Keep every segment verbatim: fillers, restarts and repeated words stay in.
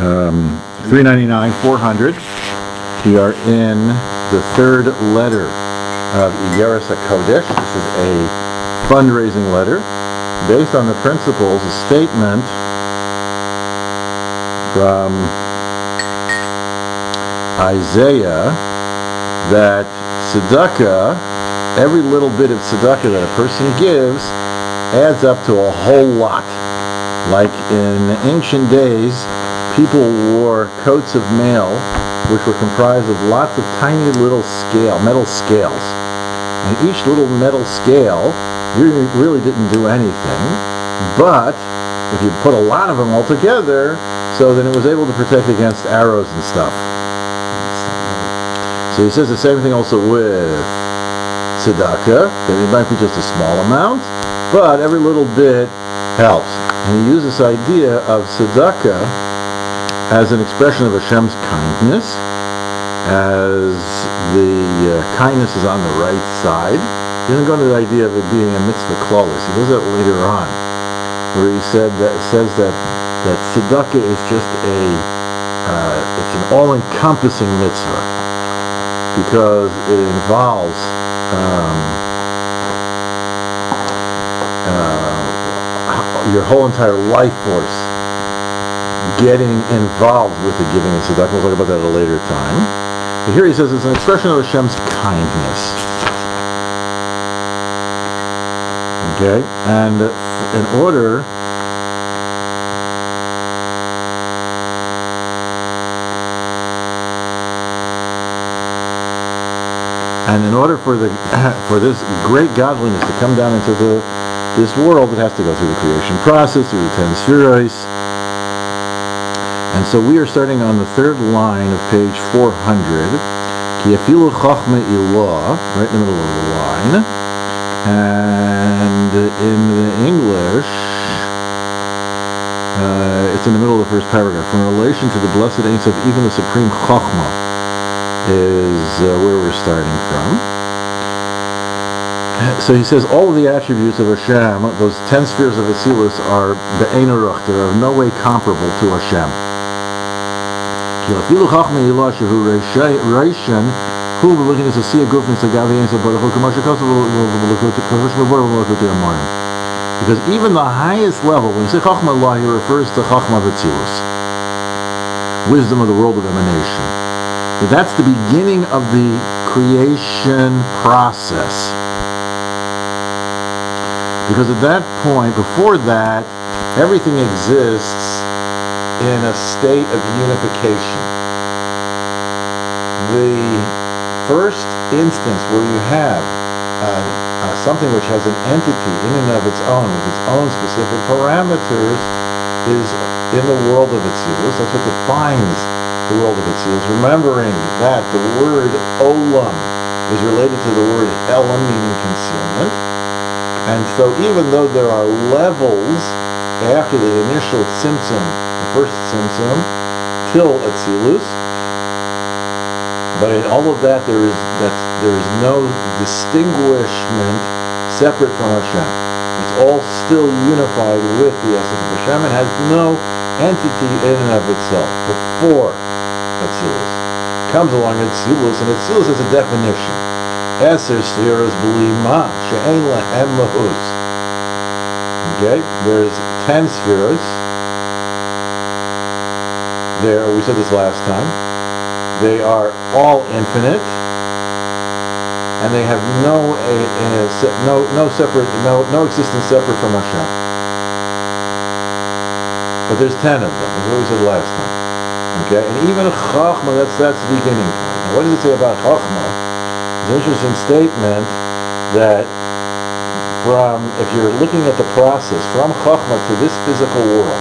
um, three ninety-nine, four hundred. We are in the third letter of Igeres HaKodesh. This is a fundraising letter based on the principles, a statement from Isaiah that tzedakah, every little bit of tzedakah that a person gives adds up to a whole lot. Like in ancient days, people wore coats of mail which were comprised of lots of tiny little scale, metal scales. And each little metal scale really didn't do anything, but if you put a lot of them all together, so then it was able to protect against arrows and stuff. So he says the same thing also with tzedakah, that it might be just a small amount, but every little bit helps. And he uses this idea of tzedakah as an expression of Hashem's kindness, as the uh, kindness is on the right side. He doesn't go into the idea of it being a mitzvah klalis. He does that later on, where he said that says that that tzedakah is just a uh, it's an all-encompassing mitzvah because it involves um, uh, your whole entire life force getting involved with the giving of tzedakah. We'll talk about that at a later time. But here he says it's an expression of Hashem's kindness. Okay, and in order and in order for the for this great godliness to come down into the this world, it has to go through the creation process, through the ten spheros. And so we are starting on the third line of page four hundred. Ki afilu chachma ilah, right in the middle of the line. And in the English, uh, it's in the middle of the first paragraph. In relation to the blessed Ein Sof, even the supreme chachma is uh, where we're starting from. So he says all of the attributes of Hashem, those ten spheres of Atzilus, are be'ein aruch, they're of no way comparable to Hashem. Even though there because even the highest level, when you say Chachma Allah, he refers to Chachma V'Tzilus, wisdom of the world of emanation. But that's the beginning of the creation process. Because at that point, before that, everything exists in a state of unification. The first instance where you have uh, uh, something which has an entity in and of its own, with its own specific parameters, is in the world of Atzilus. That's what defines the world of Atzilus. Remembering that the word olam is related to the word elam, meaning concealment. And so even though there are levels after the initial tzimtzum, the first tzimtzum, till Atzilus, but in all of that there is that there is no distinguishment separate from Hashem. It's all still unified with the essence of Hashem and has no entity in and of itself before Atzilus. Comes along Atzilus, and Atzilus has a definition. Eser spheros b'lima she'ein lahem mahus. Okay, there's ten spheros. There, we said this last time. They are all infinite, and they have no a, a, no no separate no no existence separate from Hashem. But there's ten of them. That's what we said last time. Okay, and even Chachma, that's that's the beginning point. Now, what does it say about Chachma? It's an interesting statement that from if you're looking at the process from Chachma to this physical world,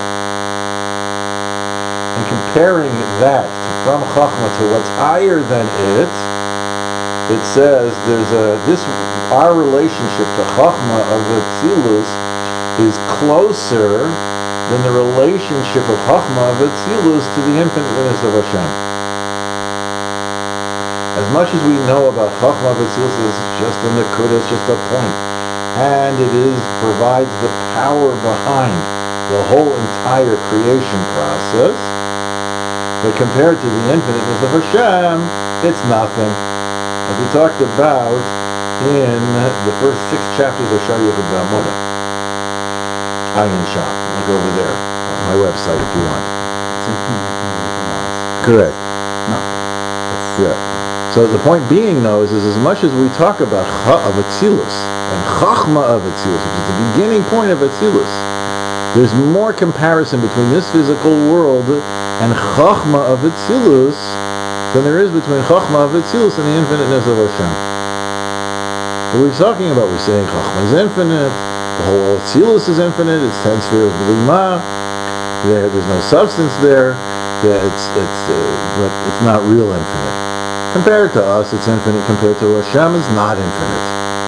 and comparing that to from Chachma to what's higher than it, it says there's a this our relationship to Chachma of Atzilus is closer than the relationship of Chachma of Atzilus to the infiniteness of Hashem. As much as we know about Chachma of Atzilus is just a nekuda, it's just a point, and it is provides the power behind the whole entire creation process. but compared to the infiniteness of Hashem, it's nothing. As we talked about in the first six chapters of Shari Yechud B'Amunah. Ayin Sham. Look over there on my website if you want. It's infinitely from us. Correct. Nothing. Yeah. So the point being, though, is, is as much as we talk about Cha of Atzilus and Chachma of Atzilus, which is the beginning point of Atzilus, there's more comparison between this physical world and Chachma of Atzilus than there is between Chachma of Atzilus and the infiniteness of Hashem. What we're talking about, we're saying Chachma is infinite, the whole Atzilus is infinite, it's ten spheres b'lima, there, there's no substance there, that it's, it's, uh, but it's not real infinite. Compared to us, it's infinite. Compared to Hashem, it's not infinite.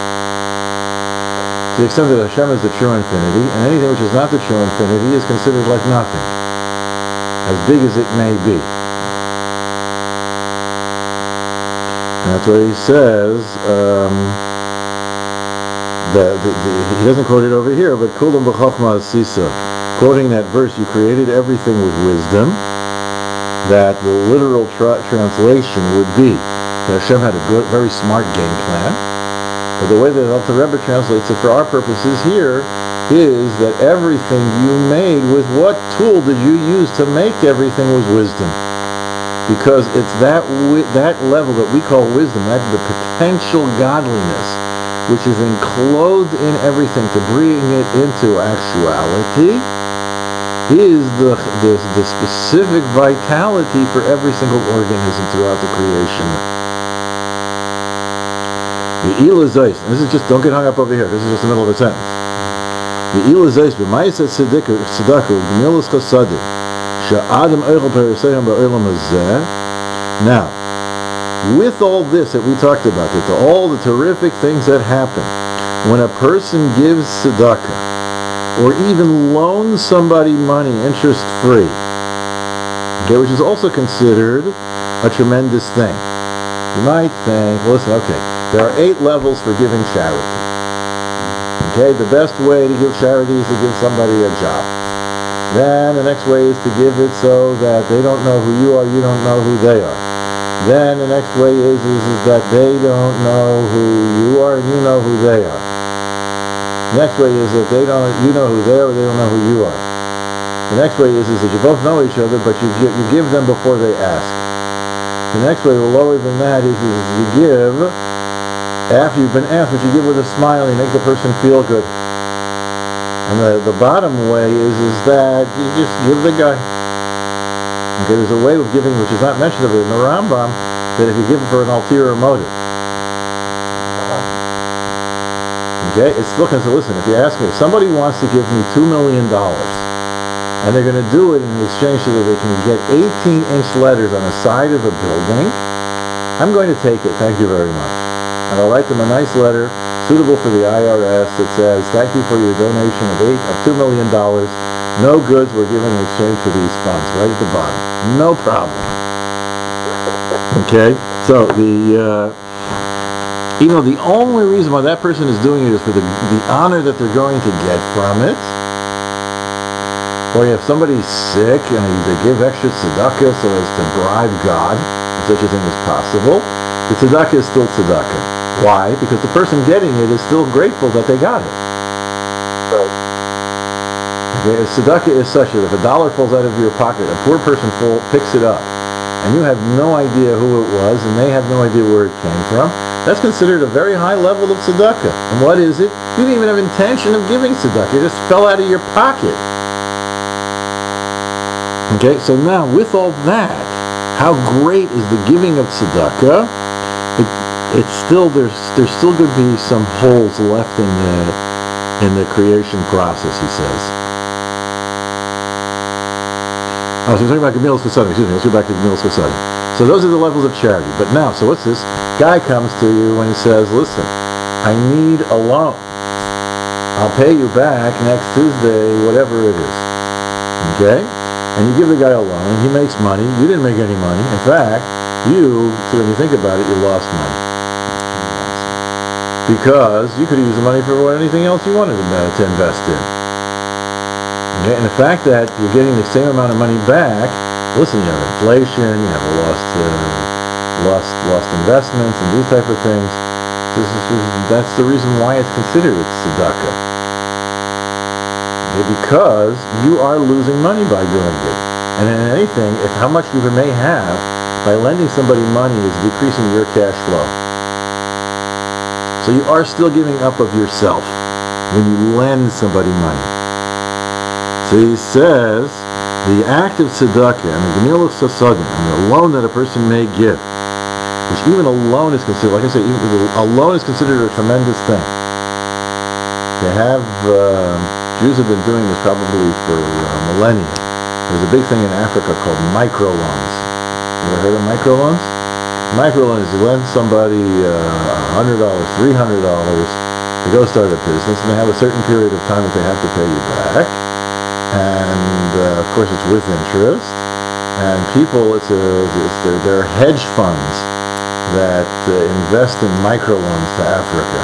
To the extent that Hashem is the true infinity, and anything which is not the true infinity is considered like nothing, as big as it may be. And that's what he says. Um, the, the, the, he doesn't quote it over here, but Kulam b'chachma asisa, quoting that verse, you created everything with wisdom. That the literal tra- translation would be that Hashem had a good, very smart game plan. But the way that Alter Rebbe translates it for our purposes here is that everything you made, with what tool did you use to make everything, was wisdom. Because it's that wi- that level that we call wisdom, that the potential godliness, which is enclosed in everything to bring it into actuality, is the, the the specific vitality for every single organism throughout the creation. The Elazais, and this is just, don't get hung up over here, this is just the middle of a sentence. The Elazais, b'ma'aseh tzedakah, b'milas chasadim, she'adam eichel perisayim ba'olam hazeh. Now, with all this that we talked about, that the, all the terrific things that happen when a person gives tzedakah, or even loan somebody money interest-free, okay, which is also considered a tremendous thing. You might think, well, listen, okay, there are eight levels for giving charity. Okay, the best way to give charity is to give somebody a job. Then the next way is to give it so that they don't know who you are, you don't know who they are. Then the next way is, is, is that they don't know who you are and you know who they are. The next way is that they don't, you know who they are, or they don't know who you are. The next way is, is that you both know each other, but you give, you give them before they ask. The next way, lower than that, is, is you give after you've been asked, but you give with a smile, you make the person feel good. And the, the bottom way is, is that you just give the guy. Okay, there's a way of giving which is not mentioned in the Rambam, that if you give for an ulterior motive. Okay, it's still considered, listen, if you ask me, if somebody wants to give me two million dollars, and they're going to do it in exchange so that they can get eighteen inch letters on the side of a building, I'm going to take it, thank you very much. And I'll write them a nice letter, suitable for the I R S, that says, thank you for your donation of eight of two million dollars. No goods were given in exchange for these funds, right at the bottom. No problem. Okay, so the... Uh, You know, the only reason why that person is doing it is for the, the honor that they're going to get from it. Or if somebody's sick and they give extra tzedakah so as to bribe God, if such a thing is possible, the tzedakah is still tzedakah. Why? Because the person getting it is still grateful that they got it. Right. Okay, if tzedakah is such that if a dollar falls out of your pocket, a poor person fall, picks it up, and you have no idea who it was, and they have no idea where it came from, that's considered a very high level of tzedakah. And what is it? You didn't even have intention of giving tzedakah. It just fell out of your pocket. Okay, so now with all that, how great is the giving of tzedakah? It, it's still, there's there's still going to be some holes left in the in the creation process, he says. Oh, so we're talking about Gemilas Chasadim. Excuse me, let's go back to Gemilas Chasadim. So those are the levels of charity. But now, so what's this? Guy comes to you and he says, listen, I need a loan. I'll pay you back next Tuesday, whatever it is. Okay? And you give the guy a loan, he makes money, you didn't make any money. In fact, you, so when you think about it, you lost money. Because you could use the money for anything else you wanted to, uh, to invest in. Okay? And the fact that you're getting the same amount of money back listen, you have inflation, you have a lost, uh, lost, lost investments, and these type of things. This is, that's the reason why it's considered it's tzedakah. Okay, because you are losing money by doing it. And in anything, if how much you may have, by lending somebody money is decreasing your cash flow. So you are still giving up of yourself when you lend somebody money. So he says, the act of tzedakah and the gemilas chasadim, and the loan that a person may give, which even a loan is considered, like I say, even a loan is considered a tremendous thing. They have, uh, Jews have been doing this probably for uh, millennia. There's a big thing in Africa called microloans. You ever heard of microloans? Microloan is you lend somebody uh, one hundred dollars, three hundred dollars to go start a business, and they have a certain period of time that they have to pay you back. And uh, of course, it's with interest. And people, it's a, it's their, their hedge funds that uh, invest in microloans to Africa.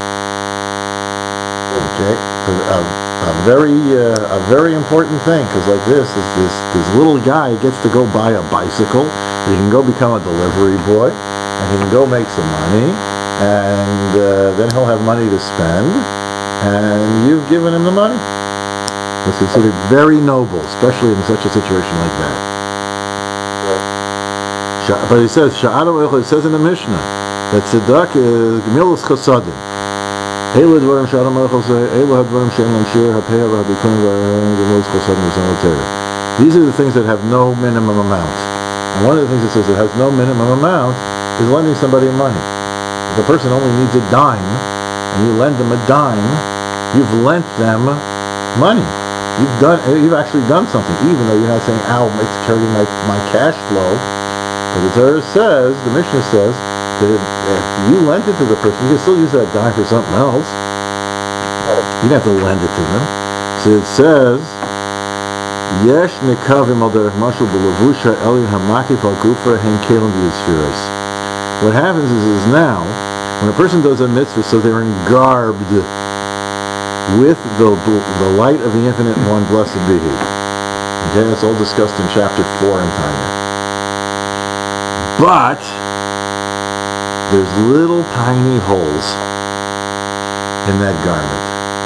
Okay, a, a very uh, a very important thing, because like this, this, this this little guy gets to go buy a bicycle. He can go become a delivery boy, and he can go make some money, and uh, then he'll have money to spend, and you've given him the money. It's considered very noble, especially in such a situation like that. But he says, it says in the Mishnah that tzedakah is gemilas chasadim. These are the things that have no minimum amount. And one of the things it says that has no minimum amount is lending somebody money. If the person only needs a dime, and you lend them a dime, you've lent them money. You've done. You've actually done something, even though you're not saying, "Ow, it's hurting my, my cash flow." But the Torah says, the Mishnah says, that if, if you lent it to the person, you can still use that dime for something else. You don't have to lend it to them. So it says, "Yesh nekavim al derech mashal belavusha elin hamakif al gufa hen kelim v'yisfiros." What happens is, is now, when a person does a mitzvah, so they're engarbed with the the light of the Infinite One, blessed be He. Okay, that's all discussed in chapter four in Tanya. But there's little tiny holes in that garment.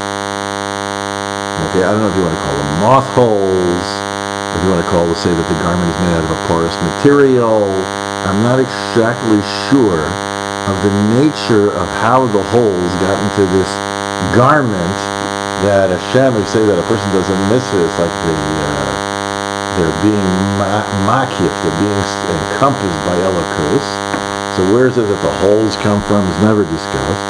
Okay, I don't know if you want to call them moth holes, or if you want to call say that the garment is made out of a porous material. I'm not exactly sure of the nature of how the holes got into this garment that Hashem, if say that a person does a mitzvah, it's like they, uh, they're being ma- makif, they're being encompassed by Elokus. So where is it that the holes come from is never discussed.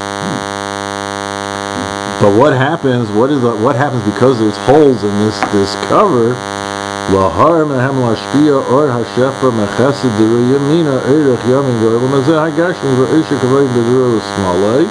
But what happens, what is the, what happens because there's holes in this, this cover? Lahar mehem lashpia or hashefa mechesed deru yamina eirach yamin goyel mazeh hagashmi v'eisha kavay b'deru smalay.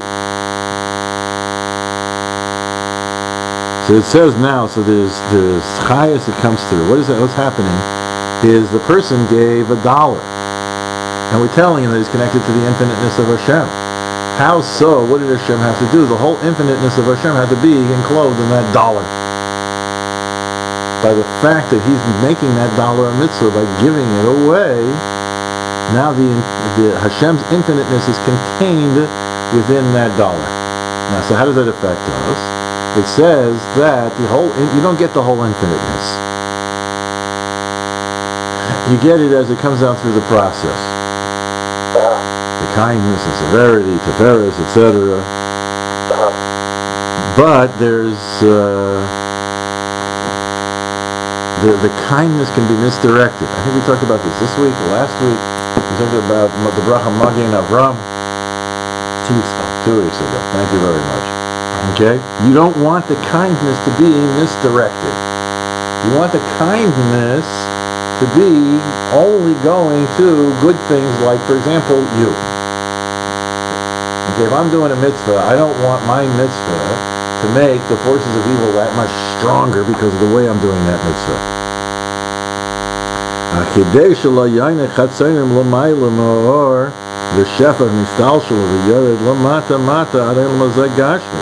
So it says now, so there's there's chayas that comes through. What is that? What's happening is the person gave a dollar, and we're telling him that he's connected to the infiniteness of Hashem. How so? What did Hashem have to do? The whole infiniteness of Hashem had to be enclosed in that dollar. By the fact that he's making that dollar a mitzvah by giving it away, now the, the Hashem's infiniteness is contained within that dollar. Now, so how does that affect us? It says that the whole you don't get the whole infiniteness. You get it as it comes out through the process. The kindness and severity, tiferes, et cetera. But there's uh, the the kindness can be misdirected. I think we talked about this this week, last week. We talked about the bracha Magen Avram. Two weeks ago. Two weeks ago. Thank you very much. Okay? You don't want the kindness to be misdirected. You want the kindness to be only going to good things like, for example, you. Okay, if I'm doing a mitzvah, I don't want my mitzvah to make the forces of evil that much stronger because of the way I'm doing that mitzvah.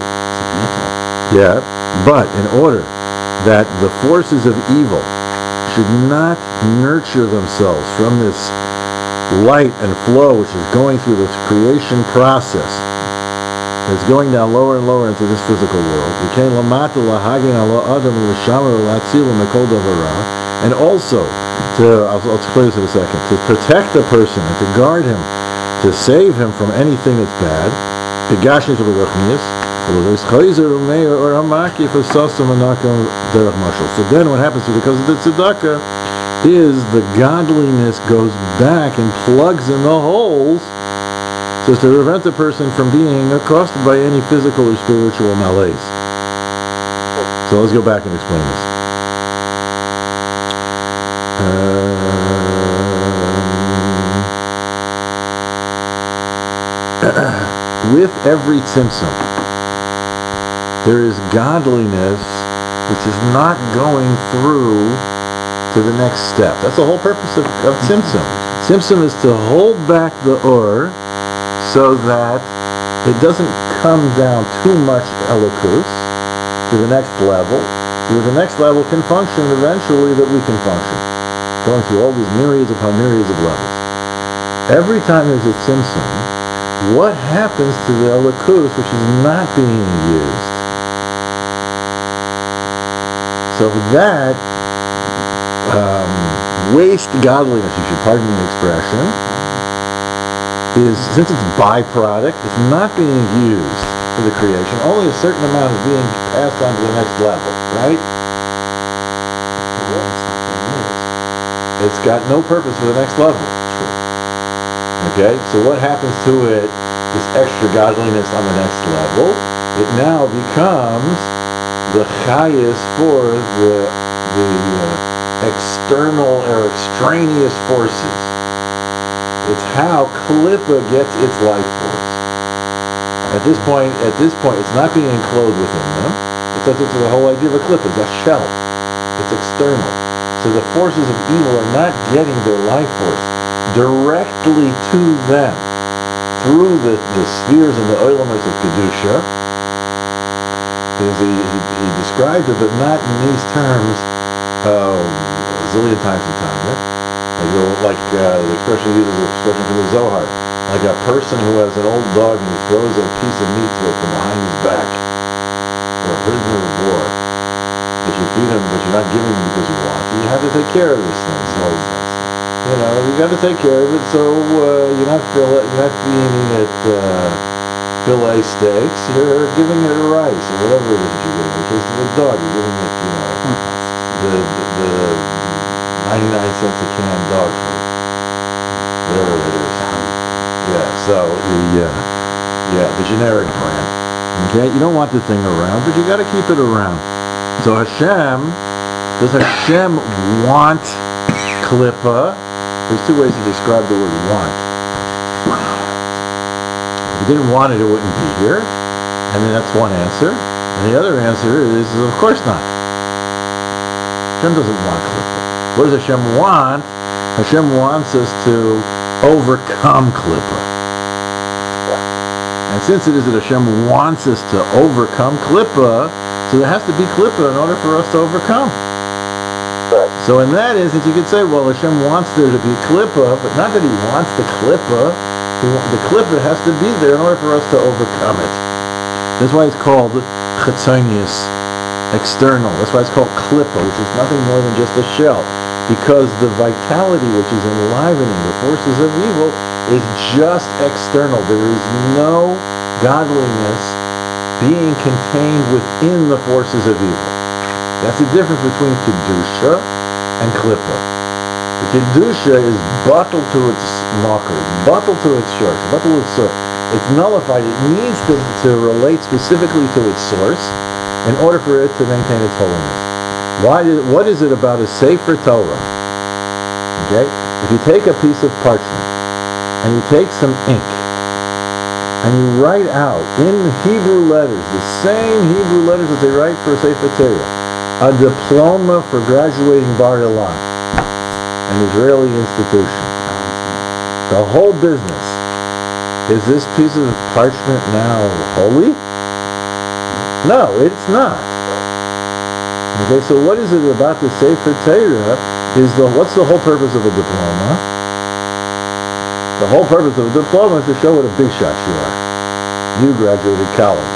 Yeah, but in order that the forces of evil should not nurture themselves from this light and flow which is going through this creation process. It's going down lower and lower into this physical world. And also, to, I'll, I'll explain this in a second, to protect the person and to guard him, to save him from anything that's bad. So then what happens because of the tzedakah is the godliness goes back and plugs in the holes so as to prevent the person from being accosted by any physical or spiritual malaise. So let's go back and explain this. Um, with every tzimtzum, there is godliness which is not going through to the next step. That's the whole purpose of, of tzimtzum. Tzimtzum is to hold back the or so that it doesn't come down too much elokus to the next level, so that the next level can function eventually that we can function, going through all these myriads upon myriads of levels. Every time there's a tzimtzum, what happens to the elokus which is not being used? So that um, waste godliness, you should pardon the expression, is, since it's byproduct, it's not being used for the creation. Only a certain amount is being passed on to the next level, right? It's got no purpose for the next level. Okay, so what happens to it, this extra godliness on the next level? It now becomes the chayis for the the uh, external or extraneous forces. It's how Klippa gets its life force. At this point, at this point, it's not being enclosed within them. It's, it's the whole idea of a Klippa. It's a shell. It's external. So the forces of evil are not getting their life force directly to them through the, the spheres and the oilomers of Kedusha. He, he, he described it, but not in these terms um, a zillion times in Tanya. Like, the, like uh, the expression uses the expression from the Zohar, like a person who has an old dog and he throws a piece of meat to it from behind his back, or a prisoner of war. That you feed him, but you're not giving him because you want to. You have to take care of this thing. So, you know, you got to take care of it. So uh, you're not fill you're not feeding it uh, fillet steaks. You're giving it rice or whatever it is that you're giving. In the case of a dog, you're giving it, you know, the the, the ninety-nine cents a can dog food, whatever it is. Yeah. So the uh, yeah the generic brand. Okay, you don't want the thing around, but you got to keep it around. So Hashem, does Hashem want Klippa? There's two ways to describe the word want. If he didn't want it, it wouldn't be here. I mean, that's one answer. And the other answer is, of course not. Hashem doesn't want Klippa. What does Hashem want? Hashem wants us to overcome Klippa. And since it is that Hashem wants us to overcome Klippa, so there has to be Klippa in order for us to overcome. Right. So in that instance, you could say, well, Hashem wants there to be Klippa, but not that he wants the Klippa. He, the Klippa has to be there in order for us to overcome it. That's why it's called Chatzonius, external. That's why it's called Klippa, which is nothing more than just a shell. Because the vitality which is enlivening the forces of evil is just external. There is no godliness being contained within the forces of evil. That's the difference between Kedusha and Klippa. The Kedusha is bottled to its knocker, bottled to its source, bottled to its source. It's nullified. It needs to, to relate specifically to its source in order for it to maintain its holiness. Why is, what is it about a Sefer Torah? Okay? If you take a piece of parchment and you take some ink and you write out in Hebrew letters, the same Hebrew letters that they write for a Sefer Torah, a diploma for graduating Bar Ilan, an Israeli institution. The whole business, is this piece of parchment now holy? No, it's not. Okay, so what is it about the Sefer Torah is the, what's the whole purpose of a diploma? The whole purpose of a diploma is to show what a big shot you are. You graduated college.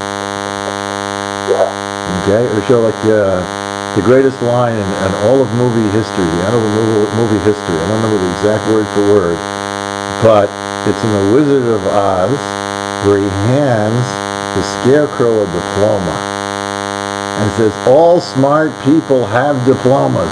Yeah. Okay? Or show like uh, the greatest line in, in all of movie history, the annals of movie, movie history. I don't remember the exact word for word, but it's in The Wizard of Oz where he hands the Scarecrow a diploma and says, all smart people have diplomas.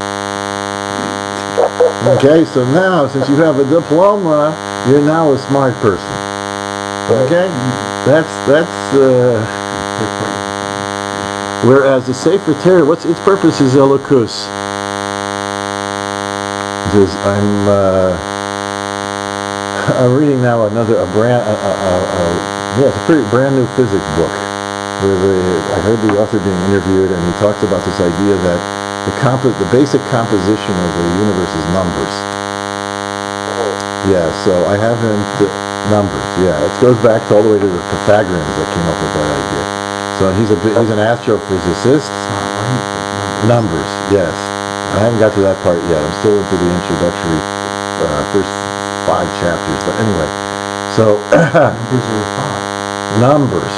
Okay, so now, since you have a diploma, you're now a smart person. Okay? That's, that's, uh... Whereas the Sefer Torah, what's its purpose is elokus. It says, I'm, uh... I'm reading now another, a brand, a, a, a, a, yeah, it's a pretty brand new physics book, where the, I heard the author being interviewed, and he talks about this idea that the comp, the basic composition of the universe is numbers. Yeah, so I haven't, uh, numbers, yeah, it goes back to all the way to the Pythagoreans that came up with that idea. So he's a, he's an astrophysicist. Numbers, yes. I haven't got to that part yet. I'm still into the introductory, uh, first five chapters, but anyway, so numbers.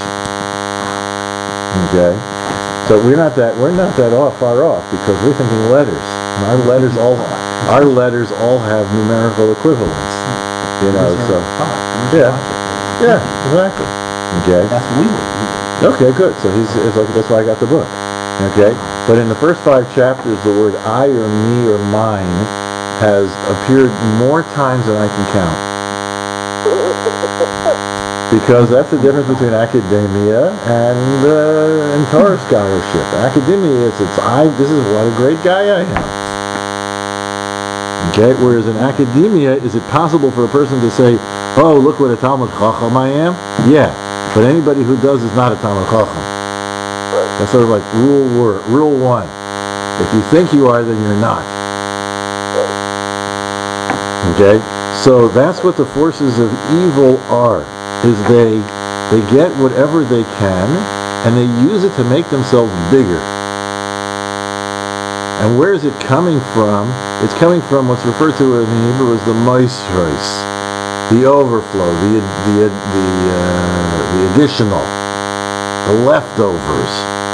Okay, so we're not that we're not that off far off because we're thinking letters. And our letters all our letters all have numerical equivalents. You know, so yeah, yeah, exactly. Okay, That's what we would do. okay, good. So he's it's like that's why I got the book. Okay, but in the first five chapters, the word I or me or mine has appeared more times than I can count. Because that's the difference between academia and uh, and Torah scholarship. Academia is it's I. This is what a great guy I am. Okay. Whereas in academia, is it possible for a person to say, "Oh, look what a Talmud Chacham I am"? Yeah. But anybody who does is not a Talmud Chacham. That's sort of like rule word, rule one. If you think you are, then you're not. Okay, so that's what the forces of evil are, is they they get whatever they can and they use it to make themselves bigger. And where is it coming from? It's coming from what's referred to in the Hebrew as the moisros, the overflow, the the the uh, the additional, the leftovers.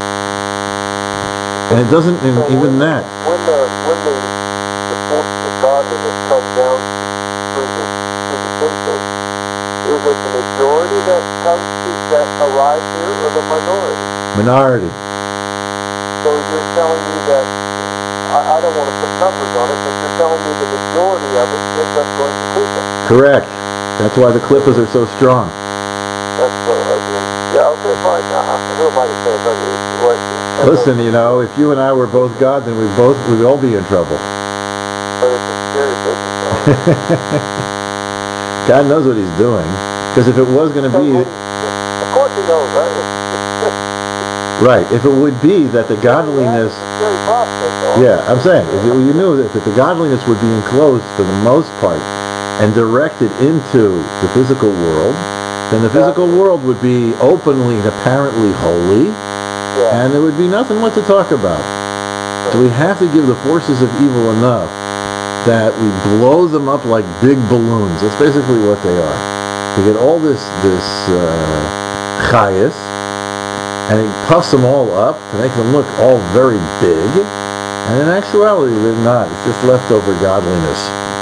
And it doesn't and So even when, that. When the when the the forces of godliness come down through the through the kingdom, is it the majority that comes to that arrive here, or the minority? Minority. So you're telling me that I, I don't want to put numbers on it, but you're telling me the majority of it ends up going to Clipper. Correct. That's why the Clippers are so strong. That's what I mean. Yeah, okay, fine. Uh, who am I to say? But it's what. Listen, you know, if you and I were both God, then we'd both we'd all be in trouble. But it's a scary business. God knows what He's doing, because if it was going to be, Of course he knows, right? right, if it would be that the godliness, It's a scary prospect, though. yeah, I'm saying, if you knew that the godliness would be enclosed for the most part and directed into the physical world, then the physical world would be openly and apparently holy, Yeah. and there would be nothing what to talk about. So we have to give the forces of evil enough that we blow them up like big balloons. That's basically what they are. You get all this this uh, chayas, and it puffs them all up to make them look all very big, and in actuality they're not. It's just leftover godliness.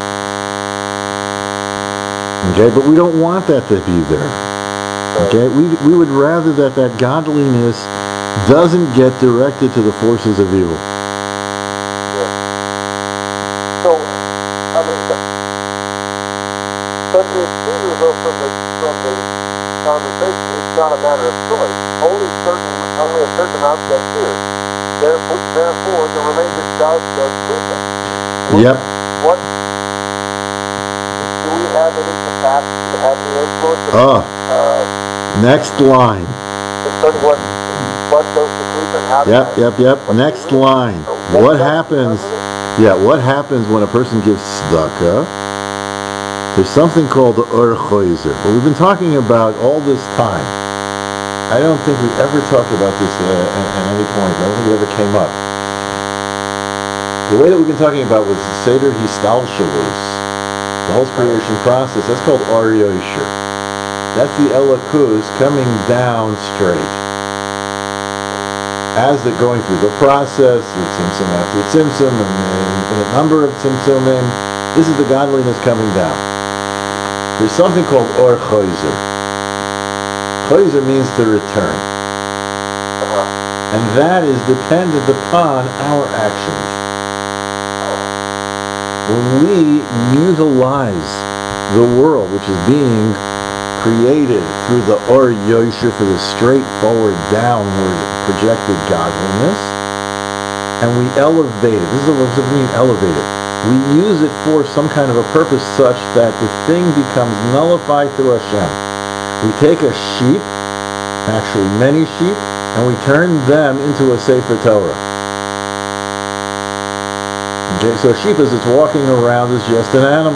Okay, but we don't want that to be there. Okay, we we would rather that that godliness doesn't get directed to the forces of evil. So, I mean, but it seems as though from the from the conversation, it's not a matter of choice. Only certain, only a certain amount get here. Therefore, therefore, the remainder does does Clipper. Yep. What? Do we have any capacity to have any influence? Oh, Uh, next line. concerning what what goes to Clipper and how? Yep, yep, yep. Next line. What happens? Yeah, what happens when a person gives tzedakah? There's something called the Ur Choizer. What we've been talking about all this time. I don't think we ever talked about this uh, at, at any point. I don't think it ever came up. The way that we've been talking about was the Seder Histalshalus, the whole creation process. That's called Or Yosher. That's the Elokus coming down straight. As they're going through the process, the Tzimtzum after Tzimtzum, and the infinite number of Tzimtzumim, this is the godliness coming down. There's something called Or Choizer. Choizer means to return. And that is dependent upon our actions. When we utilize the world, which is being created through the Or Yosher, for the straightforward, downward projected godliness, and we elevate it. This is what does it mean, elevate it. We use it for some kind of a purpose such that the thing becomes nullified through Hashem. We take a sheep, actually many sheep, and we turn them into a Sefer Torah. Okay, so a sheep, as it's walking around, is just an animal.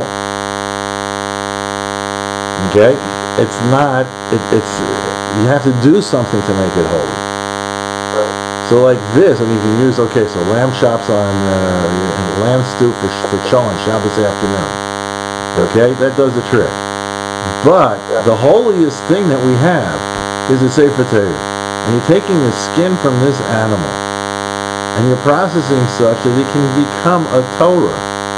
Okay, it's not. It, it's you have to do something to make it holy. So like this, and you can use, okay, so lamb chops on uh, lamb stew for for Shalom Shabbos afternoon. Okay, that does the trick. But the holiest thing that we have is a Sefer Torah. And you're taking the skin from this animal, and you're processing such that it can become a Torah.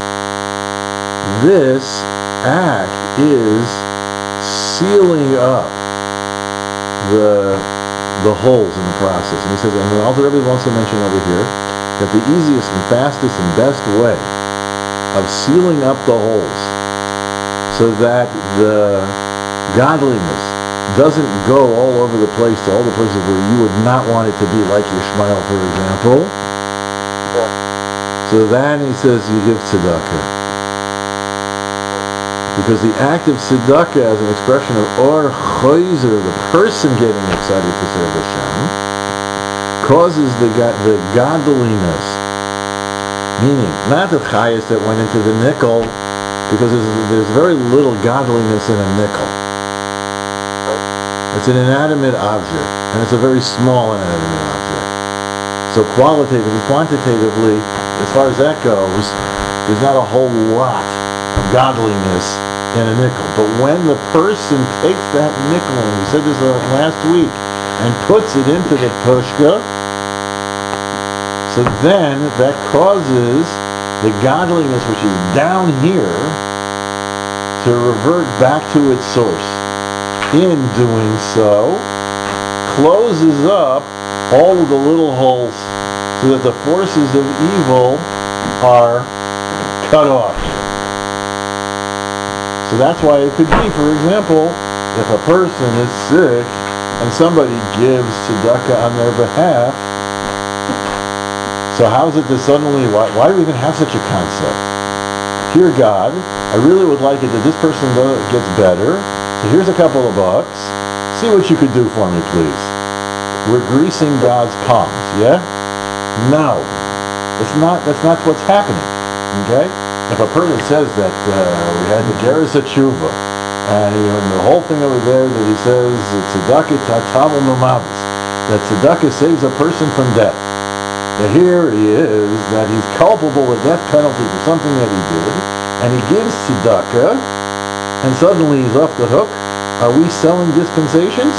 This act is sealing up the the holes in the process. And he says, and the Alter Rebbe wants to mention over here that the easiest and fastest and best way of sealing up the holes so that the godliness doesn't go all over the place to all the places where you would not want it to be, like Yishmael, for example. Yeah. So then he says you give tzedakah. Because the act of tzedakah as an expression of Or Choizer, the person getting excited to serve Hashem, causes the the godliness. Meaning, not the chayas that went into the nickel, because there's, there's very little godliness in a nickel. It's an inanimate object, and it's a very small inanimate object. So qualitatively, quantitatively, as far as that goes, there's not a whole lot of godliness in a nickel. But when the person takes that nickel, and we said this uh, last week, and puts it into the pushka, so then that causes the godliness which is down here to revert back to its source. In doing so, closes up all of the little holes so that the forces of evil are cut off. So that's why it could be, for example, if a person is sick and somebody gives tzedakah on their behalf, so how is it that suddenly, why, why do we even have such a concept? Dear God, I really would like it that this person gets better, so here's a couple of bucks. See what you could do for me, please. We're greasing God's palms, yeah? No. It's not, that's not what's happening, okay? If a person says that uh, we had the Geras Tshuva, and, you know, and the whole thing over there that he says, tzedakah tatzavul mamavis, that tzedakah saves a person from death. Now here he is, that he's culpable of death penalty for something that he did, and he gives tzedakah, and suddenly he's off the hook. Are we selling dispensations?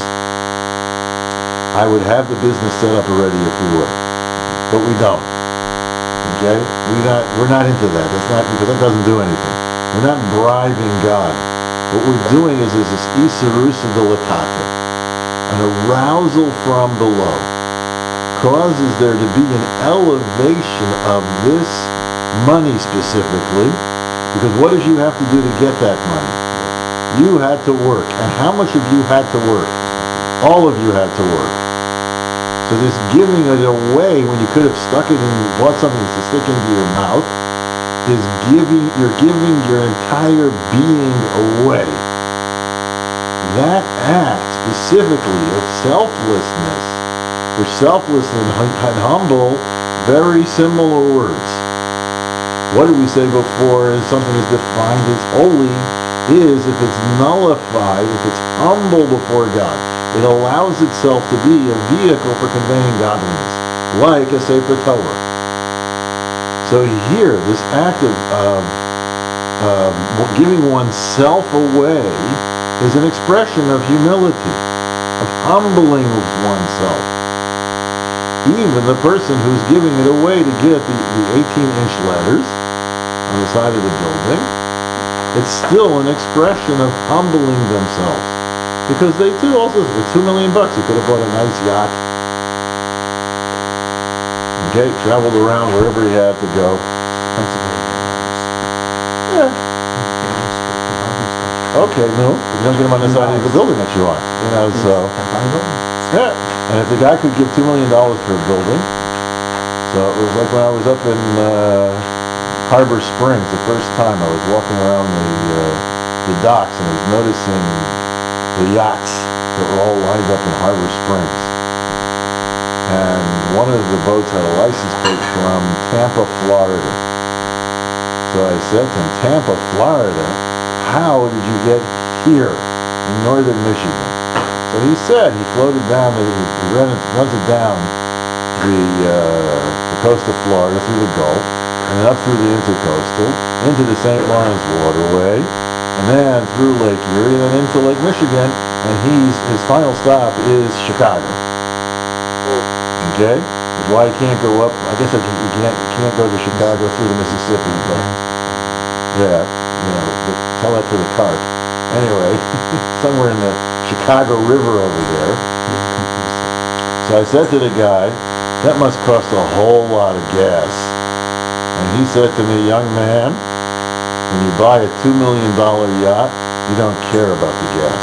I would have the business set up already if we were, but we don't. Okay, we not we're not into that. That's not, because that doesn't do anything. We're not bribing God. What we're doing is, is this isarusa delicata, an arousal from below, causes there to be an elevation of this money specifically, because what did you have to do to get that money? You had to work. And how much of you had to work? All of you had to work. So this giving it away when you could have stuck it in, bought something to stick into your mouth, is giving, you're giving your entire being away. That act specifically of selflessness, which selfless and, and humble, very similar words. What did we say before? Is something is defined as holy is if it's nullified, if it's humble before God. It allows itself to be a vehicle for conveying godliness, like a Sefer Torah. So here, this act of, of um, giving oneself away is an expression of humility, of humbling oneself. Even the person who's giving it away to get the, the eighteen-inch letters on the side of the building, it's still an expression of humbling themselves. Because they too also, for two million bucks, you could have bought a nice yacht. Okay, traveled around wherever he had to go. Yeah. Okay, no, you don't get them on the side of the building that you want. You know, so. Yeah. And if the guy could give two million dollars for a building, so it was like when I was up in uh, Harbor Springs the first time. I was walking around the uh, the docks and I was noticing the yachts that were all lined up in Harbor Springs. And one of the boats had a license plate from Tampa, Florida. So I said to him, Tampa, Florida, how did you get here in northern Michigan? So he said he floated down, he rented, rented down the, uh, the coast of Florida through the Gulf, and then up through the Intercoastal, into the Saint Lawrence waterway, and then through Lake Erie, and then into Lake Michigan, and he's, his final stop is Chicago. Okay? That's why he can't go up, I guess you can't, you can't go to Chicago through the Mississippi, but, yeah, you know, but tell that to the cart. Anyway, somewhere in the Chicago River over there. So I said to the guy, that must cost a whole lot of gas. And he said to me, young man, when you buy a two million dollars yacht, you don't care about the gas.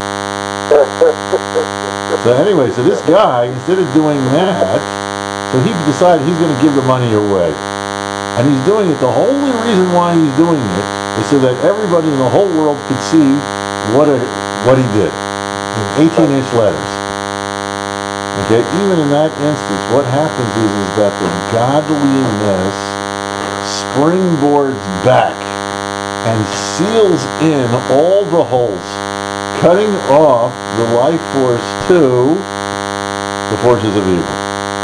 So anyway, so this guy, instead of doing that, so he decided he's going to give the money away. And he's doing it, the only reason why he's doing it is so that everybody in the whole world could see what a, what he did. eighteen-inch letters. Okay, even in that instance, what happens is, is that the godliness springboards back and seals in all the holes, cutting off the life force to the forces of evil.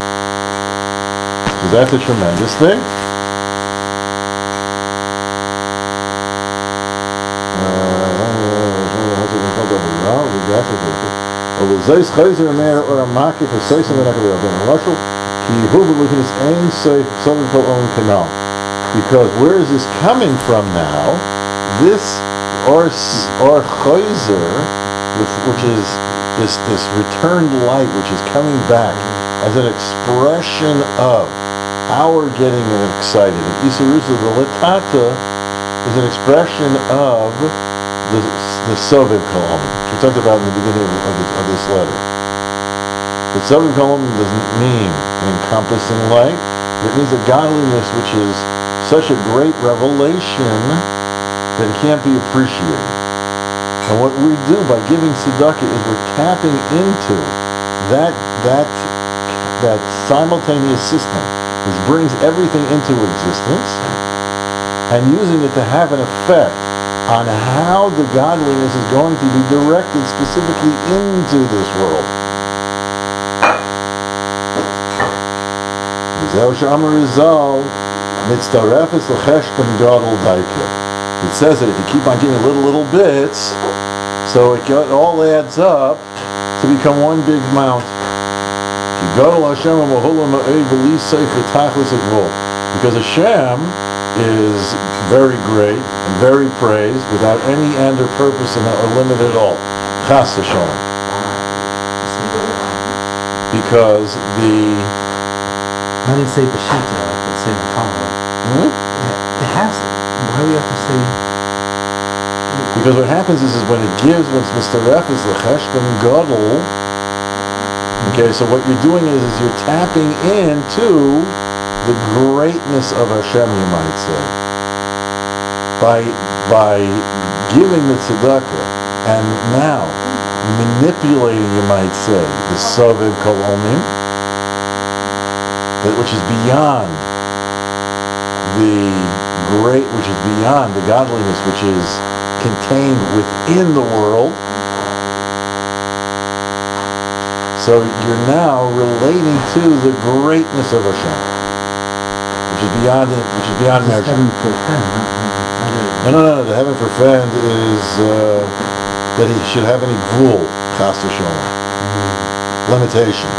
So that's a tremendous thing. Because where is this coming from now? This or or choizer, which is this this returned light, which is coming back as an expression of our getting excited. And Isarusa, the Latata, is an expression of the the Soviv Kolom, which we talked about in the beginning of, of, this, of this letter. The Soviv Kolom doesn't mean an encompassing light, but it means a godliness which is such a great revelation that it can't be appreciated. And what we do by giving tzedakah is we're tapping into that that that simultaneous system which brings everything into existence and using it to have an effect on how the godliness is going to be directed specifically into this world. It says that if you keep on giving little, little bits, so it all adds up to become one big mountain. Because Hashem is very great and very praised without any end or purpose and or limit at all. Chas v'sholom. Because the... I didn't say Bashita, I could say Mahala. Hmm? It has to. Why do we have to say... Because what happens is, is when it gives, when it's Mister Ref is l'cheshbon gadol. Okay, so what you're doing is, is you're tapping into the greatness of Hashem, you might say, by by giving the tzedakah and now manipulating, you might say, the Soviv Kolomim, that which is beyond the great, which is beyond the godliness, which is contained within the world. So you're now relating to the greatness of Hashem. which is beyond it, which is beyond Just measure. heaven for friend, not, not, No, no, no. The heaven for friend is uh, that he should have any gvul, chas v'sholom, limitation.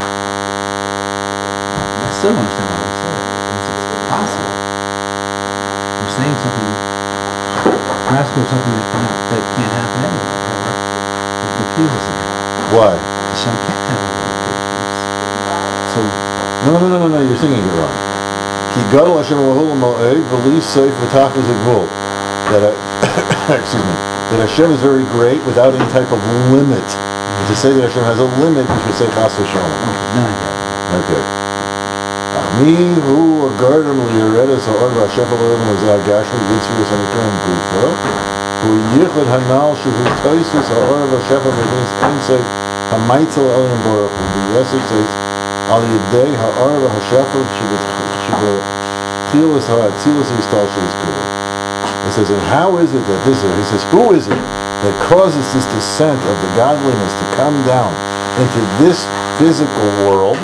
I still don't understand why they say it. It's, it's possible. You're saying something, you're asking for something that cannot, that can't happen anyway. It confuses me. Why? Hashem can't have limitations. So, No, no, no, no, no. You're thinking it wrong. Ki gadol Hashem lahul moed v'li seif v'tachlis gvul. That uh, excuse me. That Hashem is very great without any type of limit. And to say that Hashem has a limit, we should say chas v'sholom. okay, now I get it. Okay. Mi hu agardam li'yeredes ha'or v'Hashem Elohim l'zagashmi b'tzvus ha'nikram gufa hu yichud hanal shuhu toisus ha'or v'Hashem Elohim einseif ha'maitzel elim baruch hu b'yesek seis al yedei ha'or v'Hashem sheb'chilas ha'atzilus yistal she'izkuru. It says, and how is it that this is, he says, who is it that causes this descent of the godliness to come down into this physical world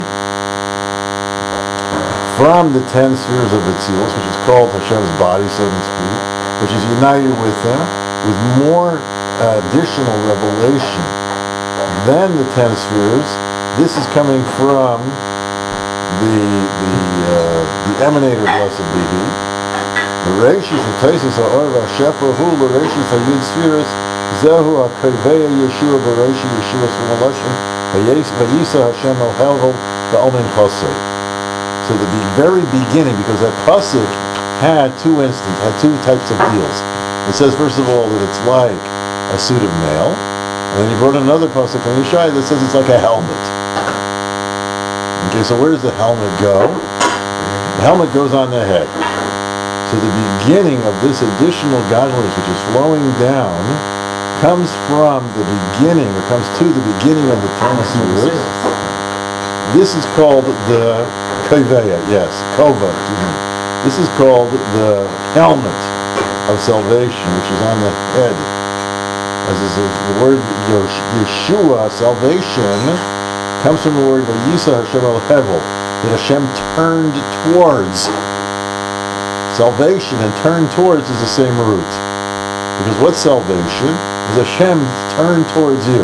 from the ten spheres of Atzilus, which is called Hashem's body, so to speak, which is united with him, with more uh, additional revelation than the ten spheres. This is coming from the the uh, the emanator, blessed be he. The Reishis, the Taisus, Ha'or v'Hashefa, Hu, the Reishis, Ha'yud Spheres, Zehu, Ha'Koveya, Yeshua, Bereishi, Yeshua, Svumalashim, Vayisa, Hashem, El-Helvel, Ba'almin Chosei. So the be- very beginning, because that pasuk had two instances, had two types of deals. It says, first of all, that it's like a suit of mail, and then he brought another pasuk from Yeshaya that says it's like a helmet. Okay, so where does the helmet go? The helmet goes on the head. So the beginning of this additional godliness, which is flowing down, comes from the beginning, or comes to the beginning of the ten spheres. This is called the koveya, yes, kova, excuse me. This is called the helmet of salvation, which is on the head. As is the word Yeshua, salvation, comes from the word Vayisa Hashem el-Hevel, that Hashem turned towards. Salvation and turn towards is the same root. Because what's salvation? Is Hashem turned towards you.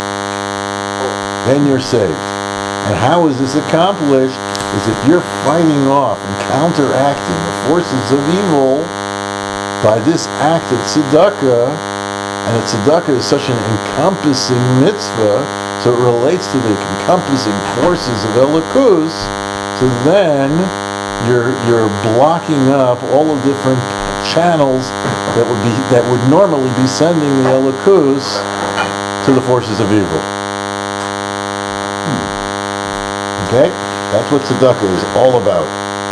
Then you're saved. And how is this accomplished? Is if you're fighting off and counteracting the forces of evil by this act of tzedakah, and the tzedakah is such an encompassing mitzvah, so it relates to the encompassing forces of Elokus, so then You're you're blocking up all the different channels that would be that would normally be sending the Elokus to the forces of evil. Hmm. Okay, that's what tzedakah is all about.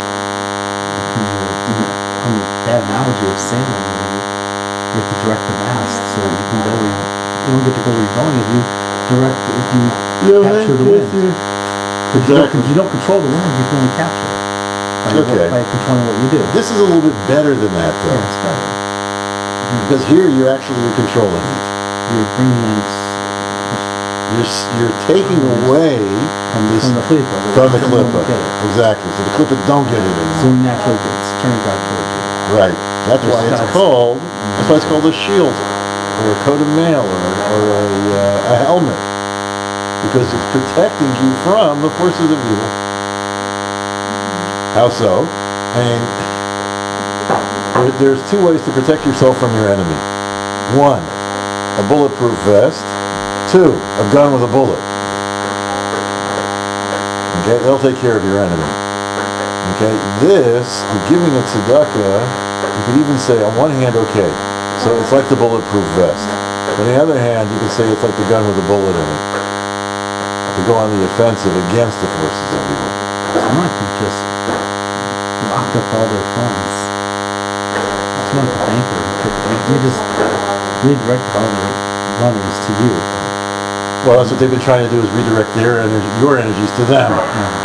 On the bad analogy of sailing, you have to direct the mast so that you can go. Where you, you don't get to go where you're going if you direct if you capture the wind. But you don't, you don't control the wind; you can only capture it. By, Okay. by controlling what you do. This is a little bit better than that, though, Yeah, it's better. because here you're actually you're controlling it. You're bringing in You're s- you're taking away from, this from the klipa. from the Hashem won't klippa. get it. Exactly. So the klippa don't get it So anymore. naturally it's turning back towards you. Right. That's There's why it's God's- called. That's why it's called a shield, or a coat of mail, or, or a, uh, a helmet, because it's protecting you from the forces of evil. How so? I mean, there, there's two ways to protect yourself from your enemy. One, a bulletproof vest. Two, a gun with a bullet. Okay, they'll take care of your enemy. Okay, this, the giving of tzedakah, you could even say on one hand, okay, so it's like the bulletproof vest. On the other hand, you could say it's like the gun with a bullet in it, to go on the offensive against the forces of evil. Someone can just locked up all their funds. Someone like a banker could you just redirected all their runners to you. Well, that's what they've been trying to do, is redirect their energy, your energies to them. Yeah.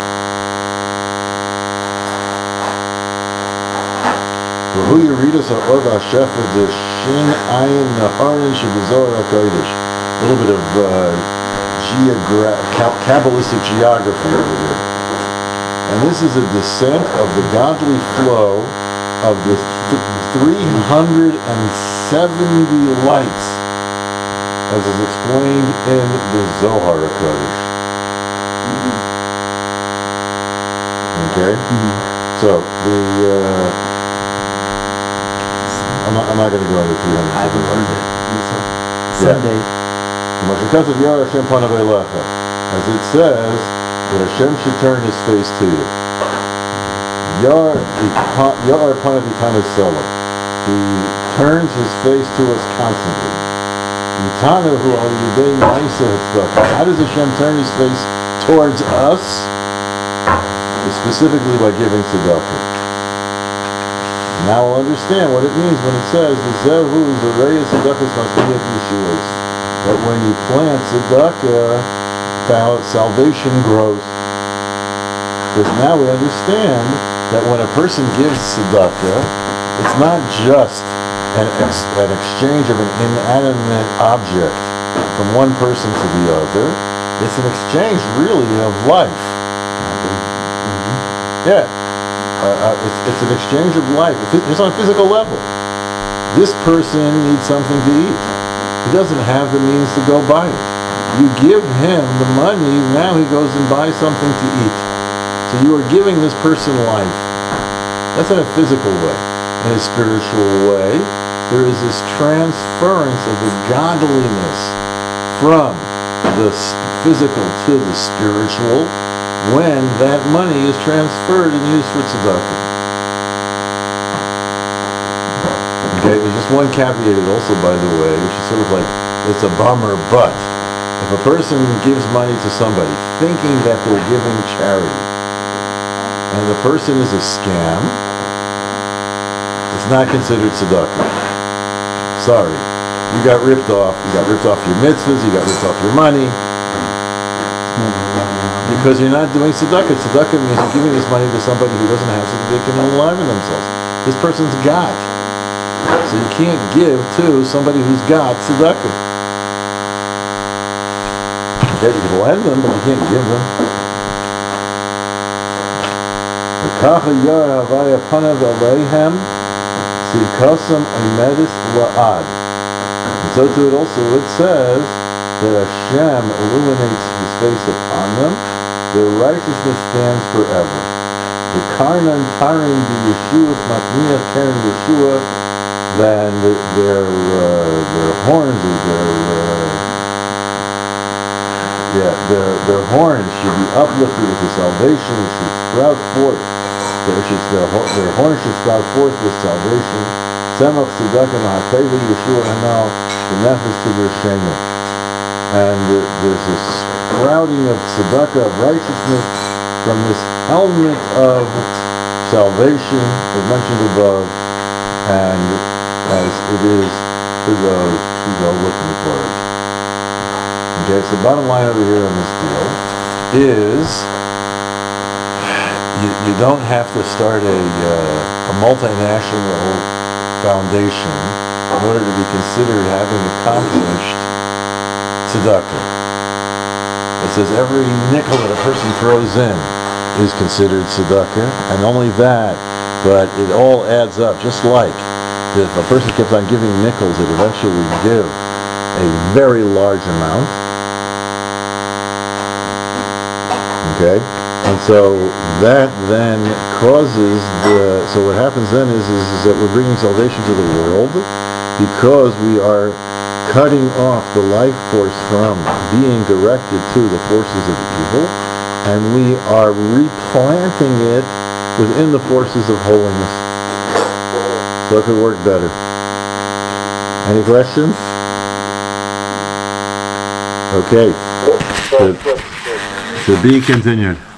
Who you read us on Orba Shefa the Shin Ayin Naharin Shabazor HaKodesh. A little bit of uh, geogra- Kabbalistic geography over here. And this is a descent of the godly flow of the th- three hundred seventy lights, as is explained in the Zohar HaKadosh. Okay? So, the, uh, I'm not, I'm not going to go into three hundred I haven't seventy learned lights. it. Someday. As it says, that Hashem should turn his face to you. Yar Yar Panavitana Selah. He turns his face to us constantly. Yitanahu al Yidei Ma'isa Tzedakah. How does Hashem turn his face towards us? Specifically by giving tzedakah. Now we'll understand what it means when it says the Zehu is the Reya Tzedakah's Masmiyat Yeshuas. That when you plant tzedakah, salvation grows. Because now we understand that when a person gives tzedakah, it's not just an, ex- an exchange of an inanimate object from one person to the other. It's an exchange really of life. Yeah, uh, uh, it's, it's an exchange of life. It's on a physical level. This person needs something to eat. He doesn't have the means to go buy it. You give him the money, now he goes and buys something to eat. So you are giving this person life. That's in a physical way. In a spiritual way, there is this transference of the godliness from the physical to the spiritual, when that money is transferred and used for tzedakah. Okay, there's just one caveat also, by the way, which is sort of like, it's a bummer, but if a person gives money to somebody thinking that they're giving charity, and the person is a scam, it's not considered tzedakah. Sorry. You got ripped off. You got ripped off your mitzvahs, you got ripped off your money. Because you're not doing tzedakah. Tzedakah means you're giving this money to somebody who doesn't have so that they can enliven themselves. This person's got. So you can't give to somebody who's got tzedakah. Okay, you can lend them, but you can't give them. V'kacha yar havaya panav aleihem tzidkasam oimedis la'ad. And so to it also it says that Hashem illuminates his face upon them. Their righteousness stands forever. The Karnan Tarim the Yeshua Matniya Karen Yeshua, then their uh, their horns or their uh, yeah their their horns should be uplifted with the salvation, which should sprout forth. Their should their, their horns should sprout forth with salvation. Semach Tzedakah Ma'ateva Yeshua Hanal the Nefesh to their Shema. And uh, there's a sprouting of tzedakah, of righteousness, from this helmet of salvation, as mentioned above, and as it is to those who go looking for it. Okay, so the bottom line over here on this deal is you, you don't have to start a, uh, a multinational foundation in order to be considered having accomplished tzedakah. It says every nickel that a person throws in is considered tzedakah, and only that, but it all adds up. Just like if a person kept on giving nickels, it eventually would give a very large amount. Okay, and so that then causes the. So what happens then is, is, is that we're bringing salvation to the world because we are cutting off the life force from being directed to the forces of evil, and we are replanting it within the forces of holiness. So it could work better. Any questions? Okay. To, to be continued.